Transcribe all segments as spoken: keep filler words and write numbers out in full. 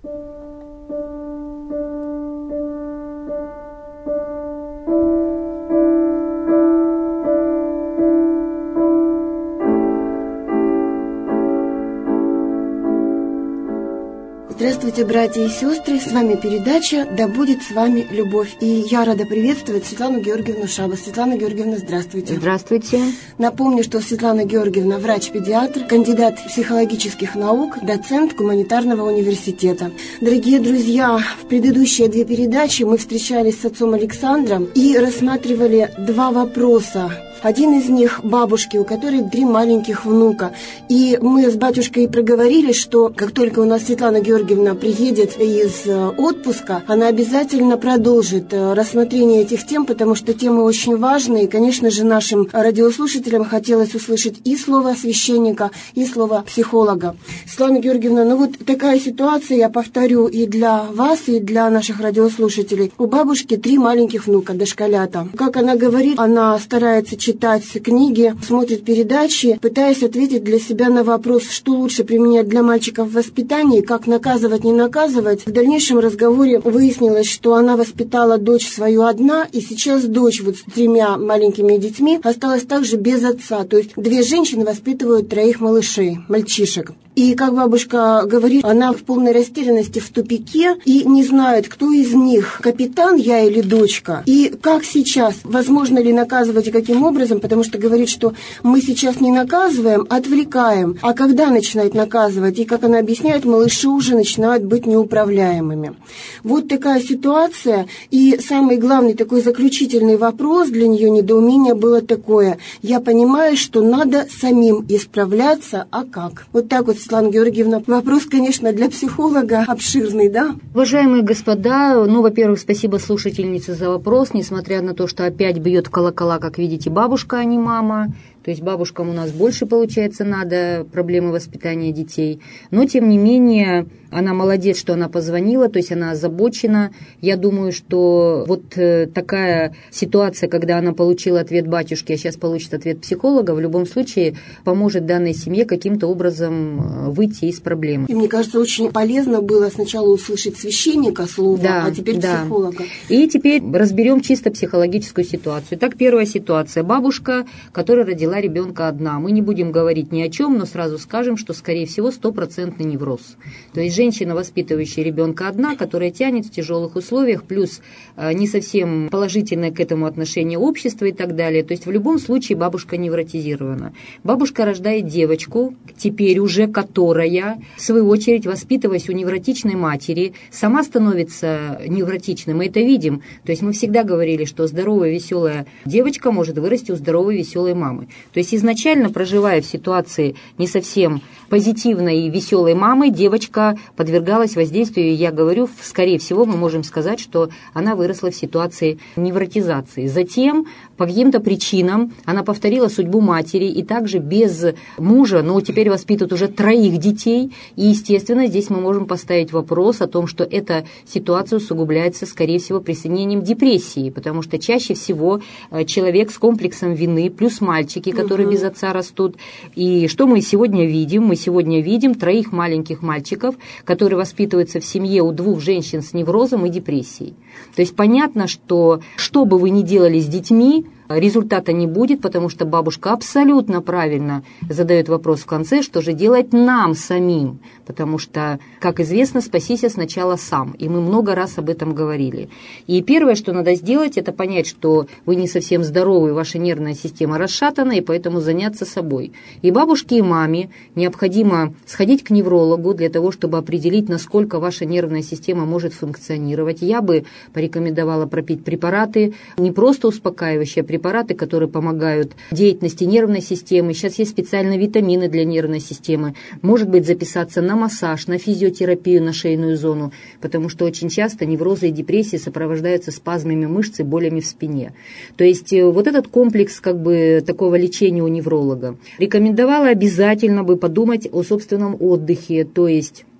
Здравствуйте, братья и сестры, с вами передача «Да будет с вами любовь». И я рада приветствовать Светлану Георгиевну Шабас. Светлана Георгиевна, здравствуйте. Здравствуйте. Напомню, что Светлана Георгиевна врач-педиатр, кандидат психологических наук, доцент гуманитарного университета. Дорогие друзья, в предыдущие две передачи мы встречались с отцом Александром и рассматривали два вопроса. Один из них бабушки, у которой три маленьких внука. И мы с батюшкой проговорили, что как только у нас Светлана Георгиевна приедет из отпуска, она обязательно продолжит рассмотрение этих тем, потому что темы очень важные. И, конечно же, нашим радиослушателям хотелось услышать и слово священника, и слово психолога. Светлана Георгиевна, ну вот такая ситуация, я повторю, и для вас, и для наших радиослушателей. У бабушки три маленьких внука, дошколята. Как она говорит, она старается читать читать книги, смотрит передачи, пытаясь ответить для себя на вопрос, что лучше применять для мальчиков в воспитании, как наказывать, не наказывать. В дальнейшем разговоре выяснилось, что она воспитала дочь свою одна, и сейчас дочь вот с тремя маленькими детьми осталась также без отца. То есть две женщины воспитывают троих малышей, мальчишек. И, как бабушка говорит, она в полной растерянности, в тупике, и не знает, кто из них, капитан, я или дочка. И как сейчас, возможно ли наказывать и каким образом, потому что говорит, что мы сейчас не наказываем, отвлекаем. А когда начинает наказывать? И, как она объясняет, малыши уже начинают быть неуправляемыми. Вот такая ситуация. И самый главный такой заключительный вопрос для нее, недоумение было такое. Я понимаю, что надо самим исправляться, а как? Вот так вот, Светлана Георгиевна, вопрос, конечно, для психолога обширный, да? Уважаемые господа, ну, во-первых, спасибо слушательнице за вопрос, несмотря на то, что опять бьет колокола, как видите, бабушка, а не мама. То есть бабушкам у нас больше, получается, надо проблемы воспитания детей. Но, тем не менее, она молодец, что она позвонила, то есть она озабочена. Я думаю, что вот такая ситуация, когда она получила ответ батюшки, а сейчас получит ответ психолога, в любом случае поможет данной семье каким-то образом выйти из проблемы. И мне кажется, очень полезно было сначала услышать священника слово, да, а теперь да. психолога. И теперь разберем чисто психологическую ситуацию. Итак, первая ситуация. Бабушка, которая родила ребенка одна. Мы не будем говорить ни о чем, но сразу скажем, что, скорее всего, стопроцентный невроз. То есть женщина, воспитывающая ребенка одна, которая тянет в тяжелых условиях, плюс э, не совсем положительное к этому отношение общества и так далее. То есть в любом случае бабушка невротизирована. Бабушка рождает девочку, теперь уже которая, в свою очередь, воспитываясь у невротичной матери, сама становится невротичной. Мы это видим. То есть мы всегда говорили, что здоровая, веселая девочка может вырасти у здоровой, веселой мамы. То есть изначально, проживая в ситуации не совсем позитивной и веселой мамы, девочка подвергалась воздействию, и я говорю, скорее всего, мы можем сказать, что она выросла в ситуации невротизации. Затем, по каким-то причинам, она повторила судьбу матери, и также без мужа, но теперь воспитывает уже троих детей, и, естественно, здесь мы можем поставить вопрос о том, что эта ситуация усугубляется, скорее всего, присоединением депрессии, потому что чаще всего человек с комплексом вины, плюс мальчики, которые без отца растут. И что мы сегодня видим? Мы сегодня видим троих маленьких мальчиков, которые воспитываются в семье у двух женщин с неврозом и депрессией. То есть понятно, что что бы вы ни делали с детьми, результата не будет, потому что бабушка абсолютно правильно задает вопрос в конце, что же делать нам самим, потому что, как известно, спасися сначала сам, и мы много раз об этом говорили. И первое, что надо сделать, это понять, что вы не совсем здоровы, ваша нервная система расшатана, и поэтому заняться собой. И бабушке, и маме необходимо сходить к неврологу для того, чтобы определить, насколько ваша нервная система может функционировать. Я бы порекомендовала пропить препараты, не просто успокаивающие, а препараты, которые помогают деятельности нервной системы. Сейчас есть специальные витамины для нервной системы. Может быть, записаться на массаж, на физиотерапию, на шейную зону, потому что очень часто неврозы и депрессии сопровождаются спазмами мышц и болями в спине. То есть вот этот комплекс как бы такого лечения у невролога. Рекомендовала обязательно бы подумать о собственном отдыхе, то есть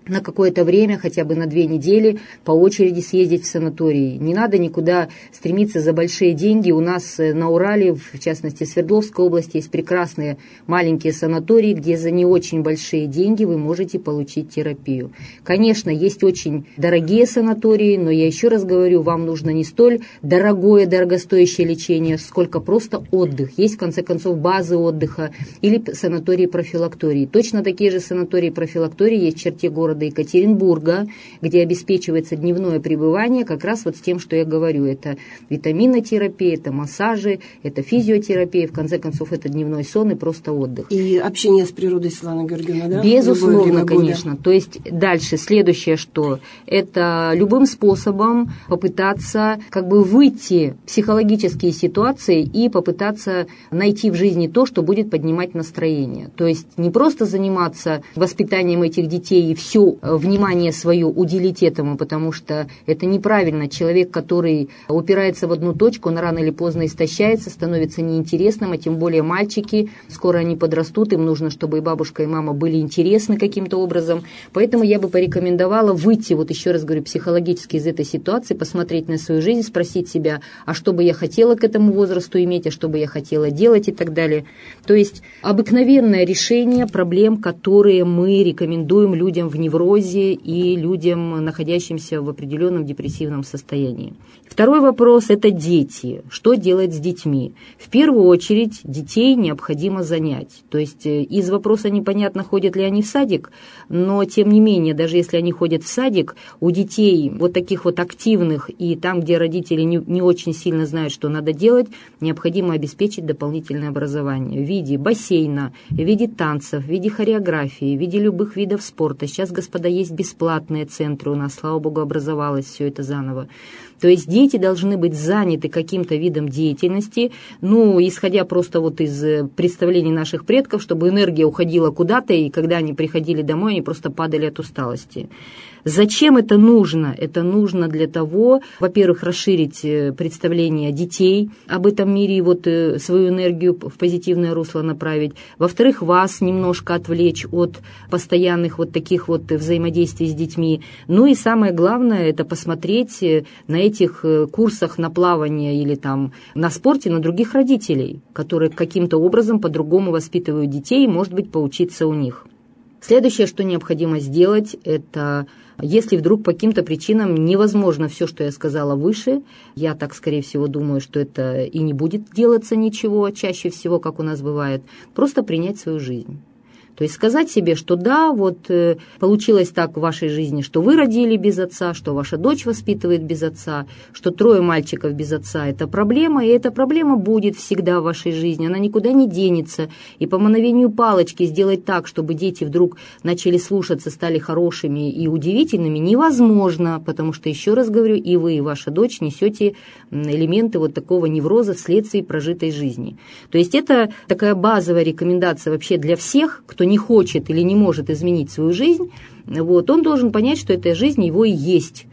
на какое-то время, хотя бы на две недели, по очереди съездить в санаторий. Не надо никуда стремиться за большие деньги. У нас на Урале, в частности, в Свердловской области, есть прекрасные маленькие санатории, где за не очень большие деньги вы можете получить терапию. Конечно, есть очень дорогие санатории, но я еще раз говорю, вам нужно не столь дорогое, дорогостоящее лечение, сколько просто отдых. Есть, в конце концов, базы отдыха или санатории-профилактории. Точно такие же санатории-профилактории есть в черте города Екатеринбурга, где обеспечивается дневное пребывание как раз вот с тем, что я говорю. Это витаминотерапия, это массажи, это физиотерапия, в конце концов, это дневной сон и просто отдых. И общение с природой, Светлана Георгиевна, да? Безусловно, конечно. То есть дальше, следующее, что это любым способом попытаться как бы выйти в психологические ситуации и попытаться найти в жизни то, что будет поднимать настроение. То есть не просто заниматься воспитанием этих детей и все внимание свое уделить этому, потому что это неправильно. Человек, который упирается в одну точку, он рано или поздно истощается, становится неинтересным, а тем более мальчики, скоро они подрастут, им нужно, чтобы и бабушка, и мама были интересны каким-то образом. Поэтому я бы порекомендовала выйти, вот еще раз говорю, психологически из этой ситуации, посмотреть на свою жизнь, спросить себя, а что бы я хотела к этому возрасту иметь, а что бы я хотела делать и так далее. То есть обыкновенное решение проблем, которые мы рекомендуем людям в неврозе и людям, находящимся в определенном депрессивном состоянии. Второй вопрос – это дети. Что делать с детьми? В первую очередь детей необходимо занять. То есть из вопроса непонятно, ходят ли они в садик, но тем не менее, даже если они ходят в садик, у детей вот таких вот активных и там, где родители не, не очень сильно знают, что надо делать, необходимо обеспечить дополнительное образование в виде бассейна, в виде танцев, в виде хореографии, в виде любых видов спорта. Сейчас, господа, есть бесплатные центры у нас, слава богу, образовалось все это заново. То есть дети должны быть заняты каким-то видом деятельности, ну, исходя просто вот из представлений наших предков, чтобы энергия уходила куда-то, и когда они приходили домой, они просто падали от усталости. Зачем это нужно? Это нужно для того, во-первых, расширить представление детей об этом мире и вот свою энергию в позитивное русло направить. Во-вторых, вас немножко отвлечь от постоянных вот таких вот взаимодействий с детьми. Ну и самое главное, это посмотреть на этих курсах на плавание или там на спорте на других родителей, которые каким-то образом по-другому воспитывают детей и, может быть, поучиться у них. Следующее, что необходимо сделать, это если вдруг по каким-то причинам невозможно все, что я сказала выше, я так, скорее всего, думаю, что это и не будет делаться ничего, чаще всего, как у нас бывает, просто принять свою жизнь. То есть сказать себе, что да, вот э, получилось так в вашей жизни, что вы родили без отца, что ваша дочь воспитывает без отца, что трое мальчиков без отца – это проблема, и эта проблема будет всегда в вашей жизни, она никуда не денется. И по мановению палочки сделать так, чтобы дети вдруг начали слушаться, стали хорошими и удивительными, невозможно, потому что, еще раз говорю, и вы, и ваша дочь несете элементы вот такого невроза вследствие прожитой жизни. То есть это такая базовая рекомендация вообще для всех, кто не хочет или не может изменить свою жизнь, вот, он должен понять, что эта жизнь его и есть.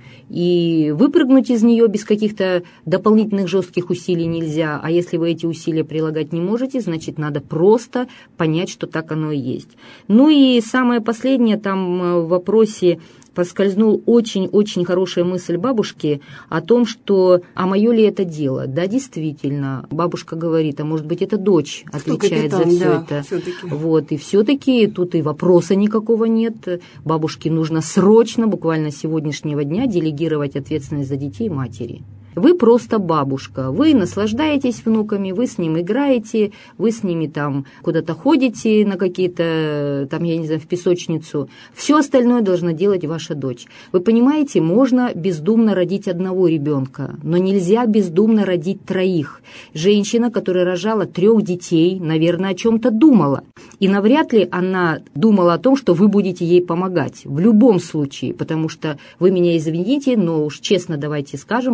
И выпрыгнуть из нее без каких-то дополнительных жестких усилий нельзя. А если вы эти усилия прилагать не можете, значит, надо просто понять, что так оно и есть. Ну и самое последнее, там в вопросе поскользнул очень-очень хорошая мысль бабушки о том, что «а мое ли это дело?» Да, действительно, бабушка говорит, а может быть, это дочь отвечает капитан, за все да, это. все-таки. Вот, и все-таки тут и вопроса никакого нет. Бабушке нужно срочно, буквально с сегодняшнего дня, делегировать ответственность за детей матери. Вы просто бабушка, вы наслаждаетесь внуками, вы с ним играете, вы с ними там куда-то ходите на какие-то, там, я не знаю, в песочницу. Все остальное должна делать ваша дочь. Вы понимаете, можно бездумно родить одного ребенка, но нельзя бездумно родить троих. Женщина, которая рожала трех детей, наверное, о чем-то думала. И навряд ли она думала о том, что вы будете ей помогать. В любом случае, потому что вы меня извините, но уж честно давайте скажем, бабушки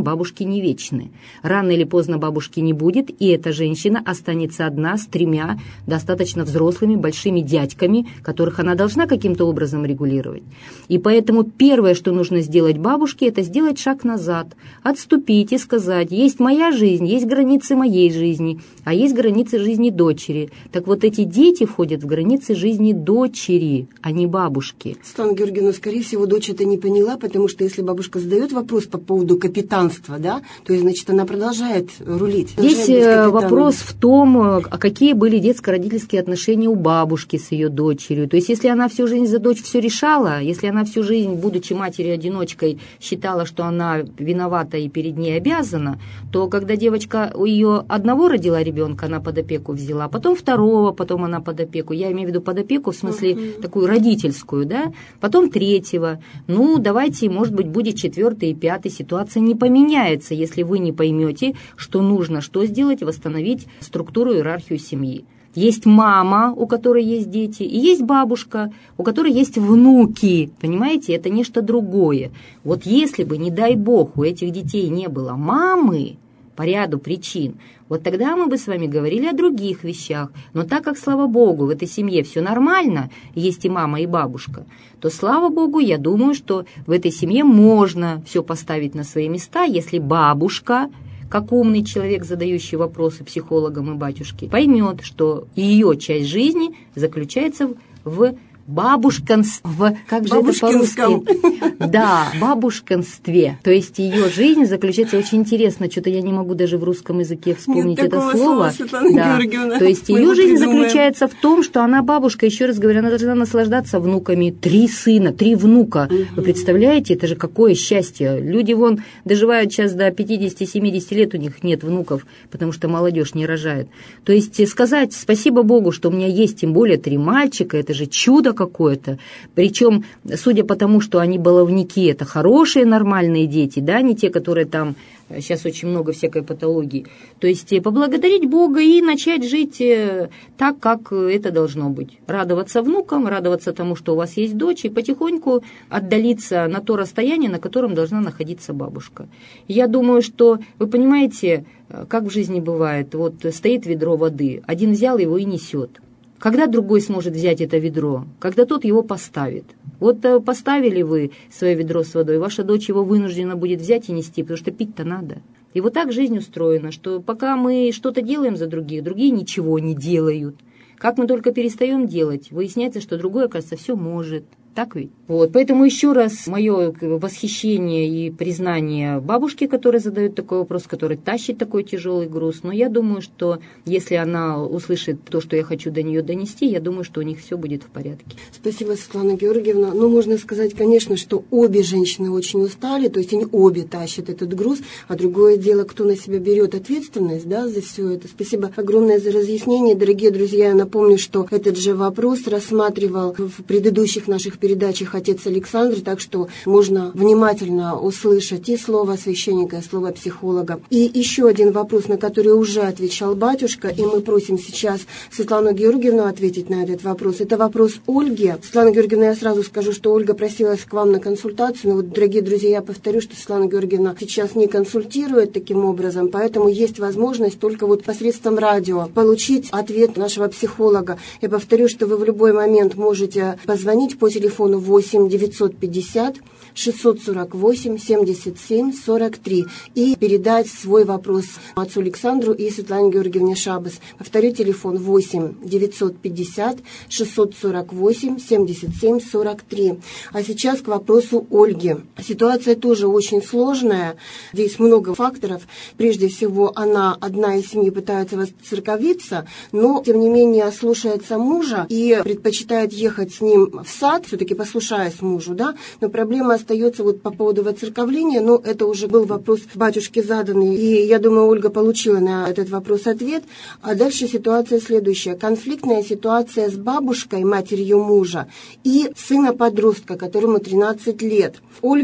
не вечны. Рано или поздно бабушки не будет, и эта женщина останется одна с тремя достаточно взрослыми большими дядьками, которых она должна каким-то образом регулировать. И поэтому первое, что нужно сделать бабушке, это сделать шаг назад, отступить и сказать: есть моя жизнь, есть границы моей жизни, а есть границы жизни дочери. Так вот, эти дети входят в границы жизни дочери, а не бабушки. Светлана Георгиевна, скорее всего, дочь это не поняла, потому что если бабушка задает вопрос по поводу капитанства, да, то есть, значит, она продолжает рулить. Здесь вопрос в том, какие были детско-родительские отношения у бабушки с ее дочерью. То есть, если она всю жизнь за дочь все решала, если она всю жизнь, будучи матерью-одиночкой, считала, что она виновата и перед ней обязана, то когда девочка у ее одного родила ребенка, она под опеку взяла, потом второго, потом она под опеку. Я имею в виду под опеку в смысле uh-huh. такую родительскую, да, потом третьего. Ну, давайте, может быть, будет четвертый и пятый. Ситуация не поменяется, если вы не поймете, что нужно что сделать, восстановить структуру, иерархию семьи. Есть мама, у которой есть дети, и есть бабушка, у которой есть внуки. Понимаете, это нечто другое. Вот если бы, не дай бог, у этих детей не было мамы, по ряду причин, вот тогда мы бы с вами говорили о других вещах. Но так как, слава богу, в этой семье все нормально, есть и мама, и бабушка, то, слава богу, я думаю, что в этой семье можно все поставить на свои места, если бабушка, как умный человек, задающий вопросы психологам и батюшке, поймет, что ее часть жизни заключается в бабушканство, как же это по-русски? Да, бабушканстве. То есть ее жизнь заключается, очень интересно, что-то я не могу даже в русском языке вспомнить Нет это слово. Слова, да. То есть ее жизнь придумаем. заключается в том, что она бабушка, еще раз говорю, она должна наслаждаться внуками. Три сына, три внука. Угу. Вы представляете, это же какое счастье. Люди вон доживают сейчас до пятидесяти-семидесяти лет, у них нет внуков, потому что молодежь не рожает. То есть сказать спасибо Богу, что у меня есть тем более три мальчика, это же чудо какое-то. Причем, судя по тому, что они баловники, это хорошие, нормальные дети, да, не те, которые там, сейчас очень много всякой патологии. То есть поблагодарить Бога и начать жить так, как это должно быть. Радоваться внукам, радоваться тому, что у вас есть дочь, и потихоньку отдалиться на то расстояние, на котором должна находиться бабушка. Я думаю, что, вы понимаете, как в жизни бывает, вот стоит ведро воды, один взял его и несет. Когда другой сможет взять это ведро? Когда тот его поставит. Вот поставили вы свое ведро с водой, ваша дочь его вынуждена будет взять и нести, потому что пить-то надо. И вот так жизнь устроена, что пока мы что-то делаем за других, другие ничего не делают. Как мы только перестаем делать, выясняется, что другой, оказывается, все может. Так ведь? Вот. Поэтому еще раз мое восхищение и признание бабушке, которая задает такой вопрос, которая тащит такой тяжелый груз. Но я думаю, что если она услышит то, что я хочу до нее донести, я думаю, что у них все будет в порядке. Спасибо, Светлана Георгиевна. Ну, можно сказать, конечно, что обе женщины очень устали, то есть они обе тащат этот груз, а другое дело, кто на себя берет ответственность, да, за все это. Спасибо огромное за разъяснение. Дорогие друзья, я напомню, что этот же вопрос рассматривал в предыдущих наших передачах передачах отец Александр, так что можно внимательно услышать и слово священника, и слово психолога. И еще один вопрос, на который уже отвечал батюшка, и мы просим сейчас Светлану Георгиевну ответить на этот вопрос. Это вопрос Ольги. Светлана Георгиевна, я сразу скажу, что Ольга просилась к вам на консультацию, но вот, дорогие друзья, я повторю, что Светлана Георгиевна сейчас не консультирует таким образом, поэтому есть возможность только вот посредством радио получить ответ нашего психолога. Я повторю, что вы в любой момент можете позвонить по телефону восемь девятьсот пятьдесят шестьсот сорок восемь семьдесят семь сорок три и передать свой вопрос отцу Александру и Светлане Георгиевне Шабас. Повторю, телефон восемь девятьсот пятьдесят шестьсот сорок восемь семьдесят семь сорок три. А сейчас к вопросу Ольги. Ситуация тоже очень сложная. Здесь много факторов. Прежде всего, она одна из семьи пытается воцерковиться, но, тем не менее, слушается мужа и предпочитает ехать с ним в сад, все-таки послушаясь мужу, да, но проблема остается вот по поводу воцерковления, но это уже был вопрос батюшке заданный, и я думаю, Ольга получила на этот вопрос ответ. А дальше ситуация следующая. Конфликтная ситуация с бабушкой, матерью мужа, и сына-подростка, которому тринадцать лет. Ольга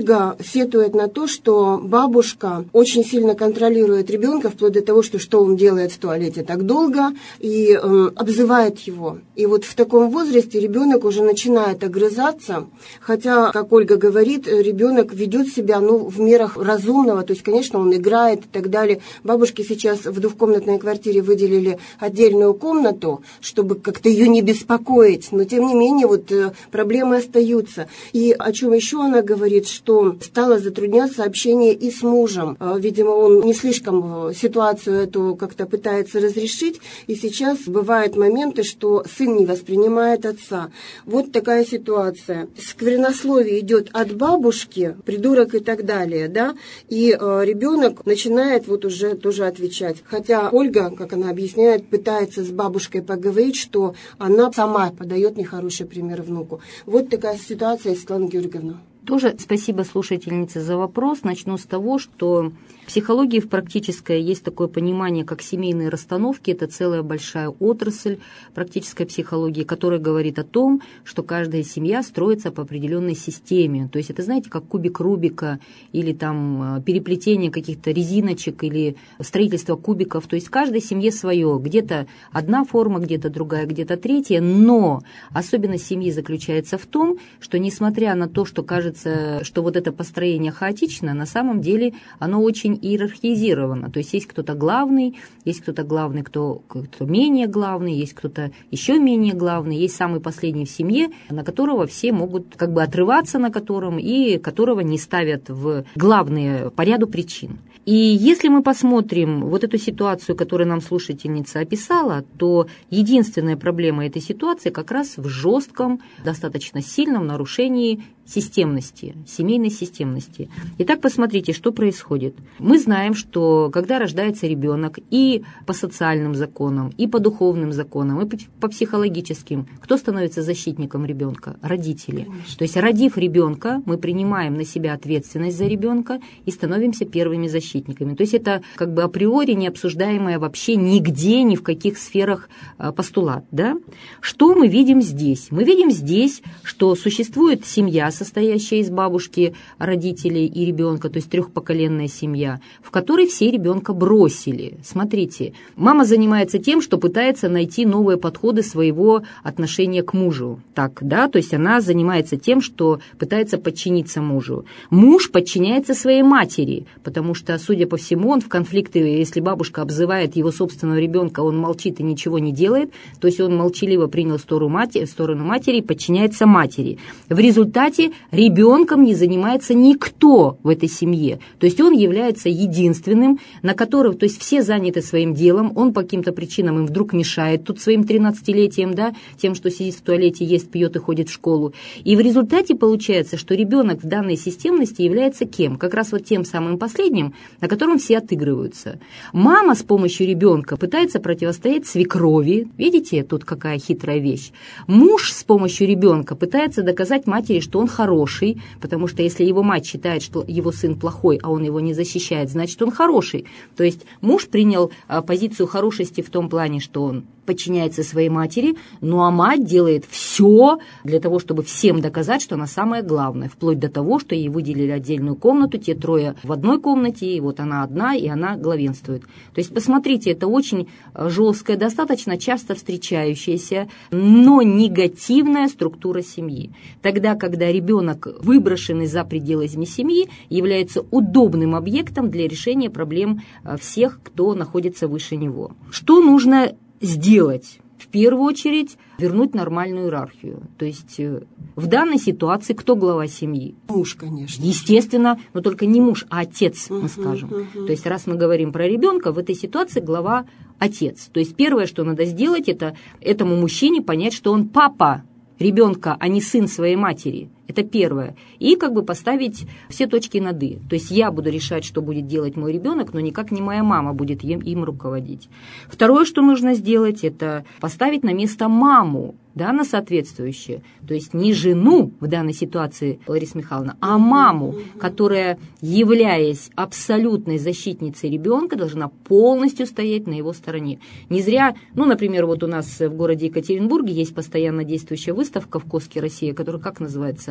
Ольга сетует на то, что бабушка очень сильно контролирует ребенка, вплоть до того, что, что он делает в туалете так долго, и э, обзывает его. И вот в таком возрасте ребенок уже начинает огрызаться, хотя, как Ольга говорит, ребенок ведет себя ну, в мерах разумного, то есть, конечно, он играет и так далее. Бабушке сейчас в двухкомнатной квартире выделили отдельную комнату, чтобы как-то ее не беспокоить, но тем не менее вот э, проблемы остаются. И о чем еще она говорит, что стало затрудняться общение и с мужем. Видимо, он не слишком ситуацию эту как-то пытается разрешить, и сейчас бывают моменты, что сын не воспринимает отца. Вот такая ситуация. Сквернословие идет от бабушки, придурок и так далее, да, и э, ребенок начинает вот уже тоже отвечать. Хотя Ольга, как она объясняет, пытается с бабушкой поговорить, что она сама подает нехороший пример внуку. Вот такая ситуация, Светлана Георгиевна. Тоже спасибо слушательнице за вопрос. Начну с того, что в психологии в практической есть такое понимание, как семейные расстановки. Это целая большая отрасль практической психологии, которая говорит о том, что каждая семья строится по определенной системе. То есть это, знаете, как кубик Рубика или там переплетение каких-то резиночек или строительство кубиков. То есть в каждой семье свое. Где-то одна форма, где-то другая, где-то третья. Но особенность семьи заключается в том, что несмотря на то, что кажется, что вот это построение хаотично, на самом деле оно очень иерархизировано. То есть есть кто-то главный, есть кто-то главный, кто, кто менее главный, есть кто-то еще менее главный, есть самый последний в семье, на которого все могут как бы отрываться, на котором, и которого не ставят в главные по ряду причин. И если мы посмотрим вот эту ситуацию, которую нам слушательница описала, то единственная проблема этой ситуации как раз в жестком, достаточно сильном нарушении системности, семейной системности. Итак, посмотрите, что происходит. Мы знаем, что когда рождается ребенок и по социальным законам, и по духовным законам, и по психологическим, кто становится защитником ребенка? Родители. Конечно. То есть, родив ребенка, мы принимаем на себя ответственность за ребенка и становимся первыми защитниками. То есть это как бы априори не обсуждаемое вообще нигде, ни в каких сферах постулат. Да? Что мы видим здесь? Мы видим здесь, что существует семья, состоящая из бабушки, родителей и ребенка, то есть трехпоколенная семья, в которой все ребенка бросили. Смотрите, мама занимается тем, что пытается найти новые подходы своего отношения к мужу. Так, да, то есть она занимается тем, что пытается подчиниться мужу. Муж подчиняется своей матери, потому что, судя по всему, он в конфликте, если бабушка обзывает его собственного ребенка, он молчит и ничего не делает, то есть он молчаливо принял сторону матери, сторону матери и подчиняется матери. В результате ребенком не занимается никто в этой семье. То есть он является единственным, на которого, то есть все заняты своим делом, он по каким-то причинам им вдруг мешает тут своим тринадцатилетием, да, тем, что сидит в туалете, ест, пьет и ходит в школу. И в результате получается, что ребенок в данной системности является кем? Как раз вот тем самым последним, на котором все отыгрываются. Мама с помощью ребенка пытается противостоять свекрови. Видите, тут какая хитрая вещь. Муж с помощью ребенка пытается доказать матери, что он хороший, потому что если его мать считает, что его сын плохой, а он его не защищает, значит, он хороший. То есть муж принял а, позицию хорошести в том плане, что он подчиняется своей матери, ну а мать делает все для того, чтобы всем доказать, что она самая главная, вплоть до того, что ей выделили отдельную комнату, те трое в одной комнате, и вот она одна, и она главенствует. То есть, посмотрите, это очень жесткая, достаточно часто встречающаяся, но негативная структура семьи. Тогда, когда ребенок, выброшенный за пределы семьи, является удобным объектом для решения проблем всех, кто находится выше него. Что нужно сделать? В первую очередь вернуть нормальную иерархию. То есть в данной ситуации кто глава семьи? Муж, конечно. Естественно, но только не муж, а отец, мы скажем. Uh-huh, uh-huh. То есть раз мы говорим про ребенка, в этой ситуации глава отец. То есть первое, что надо сделать, это этому мужчине понять, что он папа ребенка, а не сын своей матери. Это первое. И как бы поставить все точки над «и». То есть я буду решать, что будет делать мой ребенок, но никак не моя мама будет им, им руководить. Второе, что нужно сделать, это поставить на место маму, да, на соответствующее. То есть не жену в данной ситуации, Лариса Михайловна, а маму, которая, являясь абсолютной защитницей ребенка, должна полностью стоять на его стороне. Не зря, ну, например, вот у нас в городе Екатеринбурге есть постоянно действующая выставка в Коске Россия, которая как называется?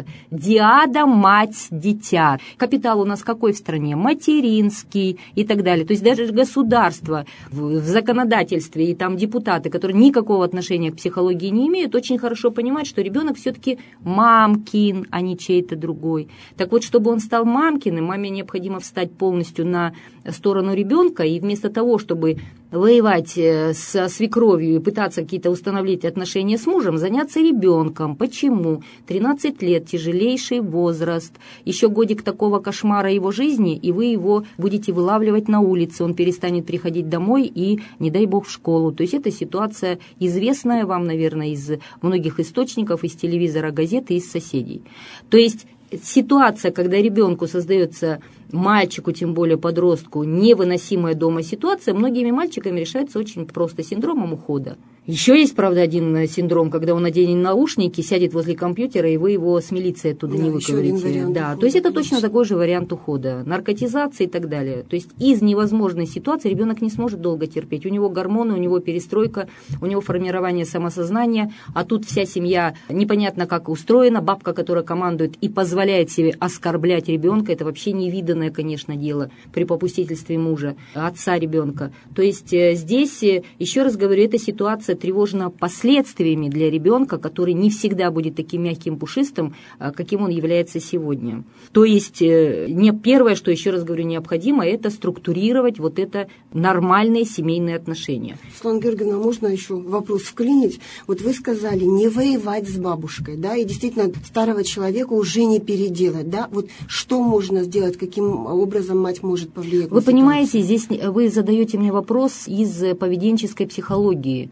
называется диада мать-дитя. Капитал у нас какой в стране? Материнский и так далее. То есть даже государство в, в законодательстве и там депутаты, которые никакого отношения к психологии не имеют, очень хорошо понимают, что ребенок все-таки мамкин, а не чей-то другой. Так вот, чтобы он стал мамкиным, маме необходимо встать полностью на сторону ребенка, и вместо того, чтобы воевать со свекровью и пытаться какие-то установить отношения с мужем, заняться ребенком. Почему? тринадцать лет, тяжелейший возраст, еще годик такого кошмара его жизни, и вы его будете вылавливать на улице, он перестанет приходить домой и, не дай бог, в школу. То есть это ситуация известная вам, наверное, из многих источников, из телевизора, газеты, из соседей. То есть ситуация, когда ребенку создается, мальчику, тем более подростку, невыносимая дома ситуация, многими мальчиками решается очень просто синдромом ухода. Еще есть, правда, один синдром, когда он наденет наушники, сядет возле компьютера, и вы его с милицией оттуда да, не выковырите. Да, то есть это точно такой же вариант ухода, наркотизация и так далее. То есть из невозможной ситуации ребенок не сможет долго терпеть. У него гормоны, у него перестройка, у него формирование самосознания, а тут вся семья непонятно как устроена, бабка, которая командует и позволяет себе оскорблять ребенка, это вообще невиданное, конечно, дело при попустительстве мужа, отца ребенка. То есть здесь, еще раз говорю, эта ситуация тревожна последствиями для ребенка, который не всегда будет таким мягким, пушистым, каким он является сегодня. То есть не первое, что, еще раз говорю, необходимо, это структурировать вот это нормальные семейные отношения. Светлана Георгиевна, можно еще вопрос вклинить? Вот вы сказали, не воевать с бабушкой, да, и действительно старого человека уже не переделать, да? Вот что можно сделать, каким образом мать может повлиять? Вы понимаете, здесь вы задаете мне вопрос из поведенческой психологии.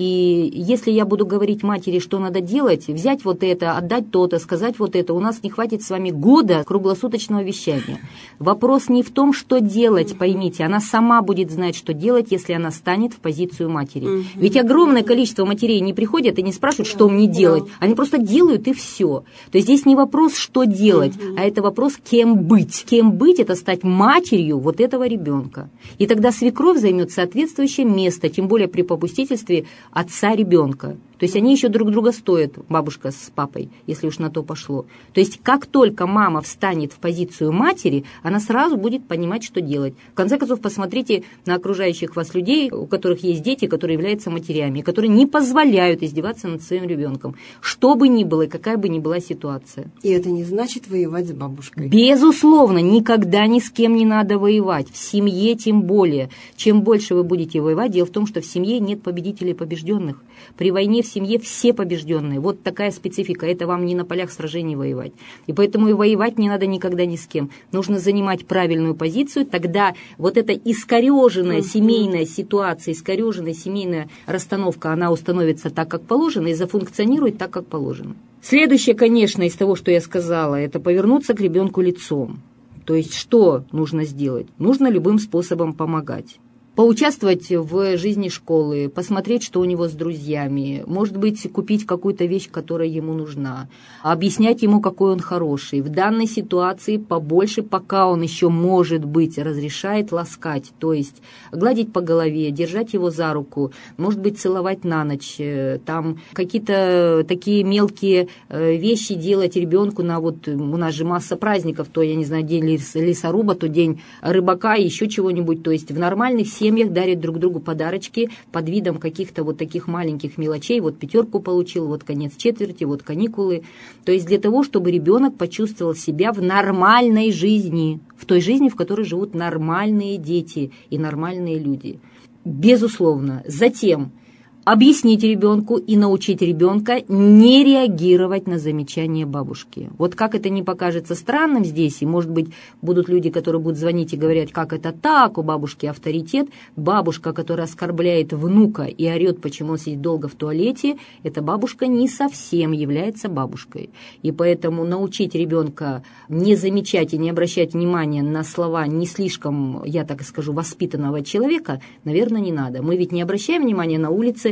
И если я буду говорить матери, что надо делать, взять вот это, отдать то-то, сказать вот это, у нас не хватит с вами года круглосуточного вещания. Вопрос не в том, что делать, поймите, она сама будет знать, что делать, если она станет в позицию матери. Угу. Ведь огромное количество матерей не приходят и не спрашивают, что мне делать. Они просто делают, и все. То есть здесь не вопрос, что делать, угу. а это вопрос, кем быть. Кем быть, это стать матерью вот этого ребенка. И тогда свекровь займет соответствующее место, тем более при попустительстве отца ребенка. То есть они еще друг друга стоят, бабушка с папой, если уж на то пошло. То есть как только мама встанет в позицию матери, она сразу будет понимать, что делать. В конце концов, посмотрите на окружающих вас людей, у которых есть дети, которые являются матерями, которые не позволяют издеваться над своим ребенком, что бы ни было и какая бы ни была ситуация. И это не значит воевать с бабушкой. Безусловно, никогда ни с кем не надо воевать, в семье тем более. Чем больше вы будете воевать, дело в том, что в семье нет победителей и побежденных. При войне в семье все побежденные. Вот такая специфика. Это вам не на полях сражений воевать. И поэтому и воевать не надо никогда ни с кем. Нужно занимать правильную позицию. Тогда вот эта искореженная семейная ситуация, искореженная семейная расстановка, она установится так, как положено, и зафункционирует так, как положено. Следующее, конечно, из того, что я сказала, это повернуться к ребенку лицом. То есть что нужно сделать? Нужно любым способом помогать. Поучаствовать в жизни школы, посмотреть, что у него с друзьями, может быть, купить какую-то вещь, которая ему нужна, объяснять ему, какой он хороший. В данной ситуации побольше, пока он еще, может быть, разрешает ласкать, то есть гладить по голове, держать его за руку, может быть, целовать на ночь, там какие-то такие мелкие вещи делать ребенку на вот, у нас же масса праздников, то, я не знаю, день лесоруба, то день рыбака, еще чего-нибудь, то есть в нормальных семьях семьях дарят друг другу подарочки под видом каких-то вот таких маленьких мелочей. Вот пятерку получил, вот конец четверти, вот каникулы. То есть для того, чтобы ребенок почувствовал себя в нормальной жизни, в той жизни, в которой живут нормальные дети и нормальные люди. Безусловно. Затем объяснить ребенку и научить ребенка не реагировать на замечания бабушки. Вот как это не покажется странным здесь, и, может быть, будут люди, которые будут звонить и говорить, как это так, у бабушки авторитет. Бабушка, которая оскорбляет внука и орет, почему он сидит долго в туалете, эта бабушка не совсем является бабушкой. И поэтому научить ребенка не замечать и не обращать внимания на слова не слишком, я так скажу, воспитанного человека, наверное, не надо. Мы ведь не обращаем внимания на улице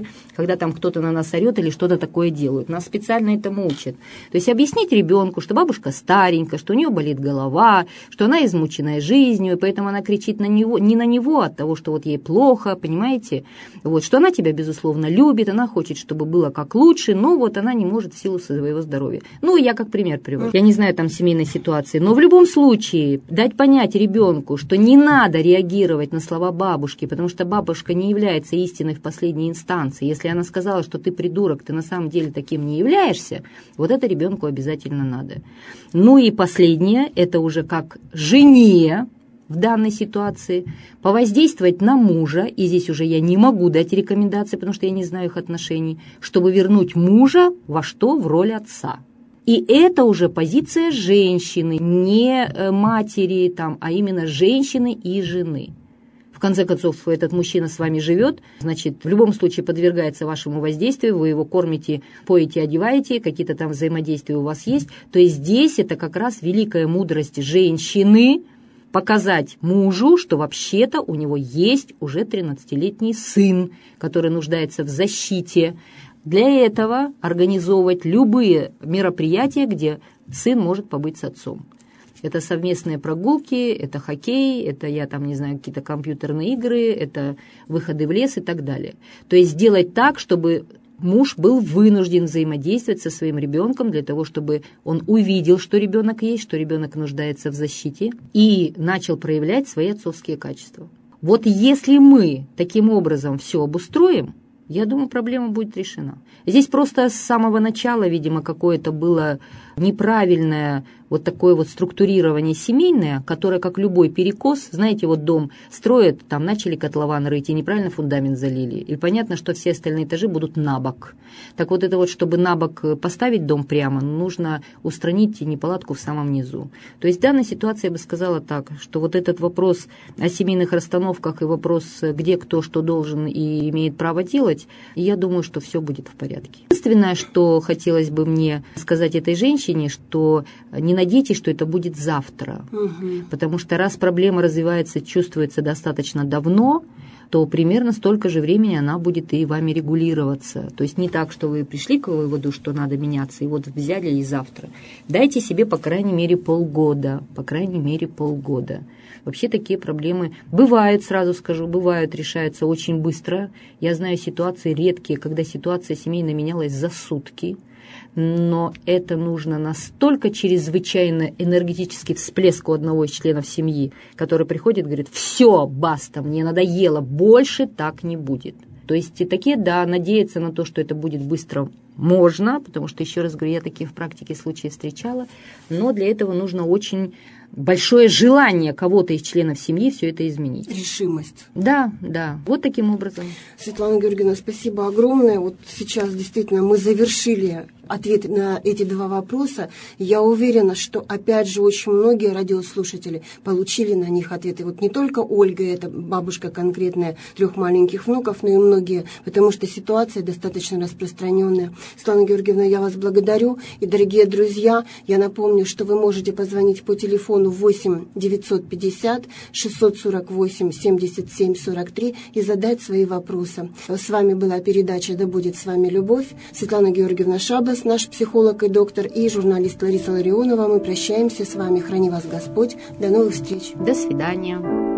моменты, когда там кто-то на нас орет или что-то такое делают. Нас специально этому учат. То есть объяснить ребенку, что бабушка старенькая, что у нее болит голова, что она измученная жизнью, и поэтому она кричит на него, не на него от того, что вот ей плохо, понимаете? Вот, что она тебя, безусловно, любит, она хочет, чтобы было как лучше, но вот она не может в силу своего здоровья. Ну, я как пример привожу. Я не знаю там семейной ситуации, но в любом случае дать понять ребенку, что не надо реагировать на слова бабушки, потому что бабушка не является истиной в последней инстанции. Если она сказала, что ты придурок, ты на самом деле таким не являешься, вот это ребенку обязательно надо. Ну и последнее, это уже как жене в данной ситуации, повоздействовать на мужа, и здесь уже я не могу дать рекомендации, потому что я не знаю их отношений, чтобы вернуть мужа во что? В роль отца. И это уже позиция женщины, не матери, там, а именно женщины и жены. В конце концов, этот мужчина с вами живет, значит, в любом случае подвергается вашему воздействию, вы его кормите, поете, одеваете, какие-то там взаимодействия у вас есть. То есть здесь это как раз великая мудрость женщины показать мужу, что вообще-то у него есть уже тринадцатилетний сын, который нуждается в защите. Для этого организовывать любые мероприятия, где сын может побыть с отцом. Это совместные прогулки, это хоккей, это, я там не знаю, какие-то компьютерные игры, это выходы в лес и так далее. То есть сделать так, чтобы муж был вынужден взаимодействовать со своим ребенком для того, чтобы он увидел, что ребенок есть, что ребенок нуждается в защите, и начал проявлять свои отцовские качества. Вот если мы таким образом все обустроим, я думаю, проблема будет решена. Здесь просто с самого начала, видимо, какое-то было неправильное вот такое вот структурирование семейное, которое, как любой перекос, знаете, вот дом строят, там начали котлован рыть и неправильно фундамент залили. И понятно, что все остальные этажи будут на бок. Так вот это вот, чтобы на бок поставить дом прямо, нужно устранить неполадку в самом низу. То есть в данной ситуации я бы сказала так, что вот этот вопрос о семейных расстановках и вопрос, где кто что должен и имеет право делать, я думаю, что все будет в порядке. Единственное, что хотелось бы мне сказать этой женщине, что не надейтесь, что это будет завтра. Угу. Потому что раз проблема развивается, чувствуется достаточно давно, то примерно столько же времени она будет и вами регулироваться. То есть не так, что вы пришли к выводу, что надо меняться, и вот взяли и завтра. Дайте себе, по крайней мере, полгода. По крайней мере, полгода. Вообще такие проблемы бывают, сразу скажу, бывают, решаются очень быстро. Я знаю ситуации редкие, когда ситуация семейная менялась за сутки. Но это нужно настолько чрезвычайно энергетический всплеск у одного из членов семьи, который приходит и говорит: все, баста, мне надоело, больше так не будет. То есть и такие, да, надеяться на то, что это будет быстро, можно, потому что, еще раз говорю, я такие в практике случаи встречала, но для этого нужно очень большое желание кого-то из членов семьи все это изменить. Решимость. Да, да, вот таким образом. Светлана Георгиевна, спасибо огромное. Вот сейчас действительно мы завершили ответ на эти два вопроса. Я уверена, что опять же очень многие радиослушатели получили на них ответы. Вот не только Ольга, это бабушка конкретная трех маленьких внуков, но и многие, потому что ситуация достаточно распространенная. Светлана Георгиевна, я вас благодарю. И, дорогие друзья, я напомню, что вы можете позвонить по телефону восемь девятьсот пятьдесят шестьсот сорок восемь семьдесят семь сорок три и задать свои вопросы. С вами была передача «Да будет с вами любовь». Светлана Георгиевна Шаблас, наш психолог и доктор, и журналист Лариса Ларионова. Мы прощаемся с вами. Храни вас Господь. До новых встреч. До свидания.